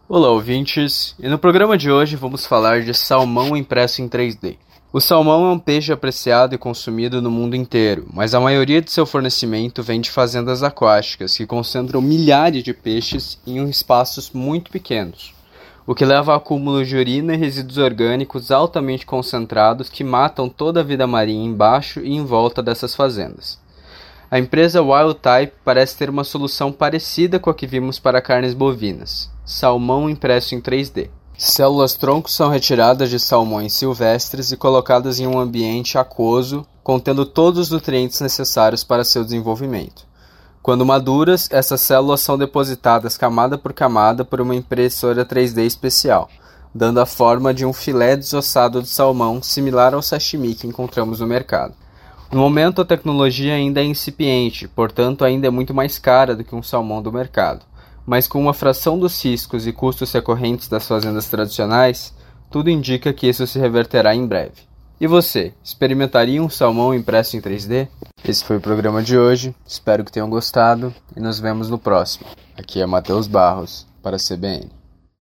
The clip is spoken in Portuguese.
Olá, ouvintes! E no programa de hoje vamos falar de salmão impresso em 3D. O salmão é um peixe apreciado e consumido no mundo inteiro, mas a maioria de seu fornecimento vem de fazendas aquáticas que concentram milhares de peixes em espaços muito pequenos, o que leva ao acúmulo de urina e resíduos orgânicos altamente concentrados que matam toda a vida marinha embaixo e em volta dessas fazendas. A empresa Wild Type parece ter uma solução parecida com a que vimos para carnes bovinas: salmão impresso em 3D. Células-tronco são retiradas de salmões silvestres e colocadas em um ambiente aquoso, contendo todos os nutrientes necessários para seu desenvolvimento. Quando maduras, essas células são depositadas camada por uma impressora 3D especial, dando a forma de um filé desossado de salmão similar ao sashimi que encontramos no mercado. No momento, a tecnologia ainda é incipiente, portanto ainda é muito mais cara do que um salmão do mercado. Mas com uma fração dos riscos e custos recorrentes das fazendas tradicionais, tudo indica que isso se reverterá em breve. E você, experimentaria um salmão impresso em 3D? Esse foi o programa de hoje, espero que tenham gostado e nos vemos no próximo. Aqui é Matheus Barros, para a CBN.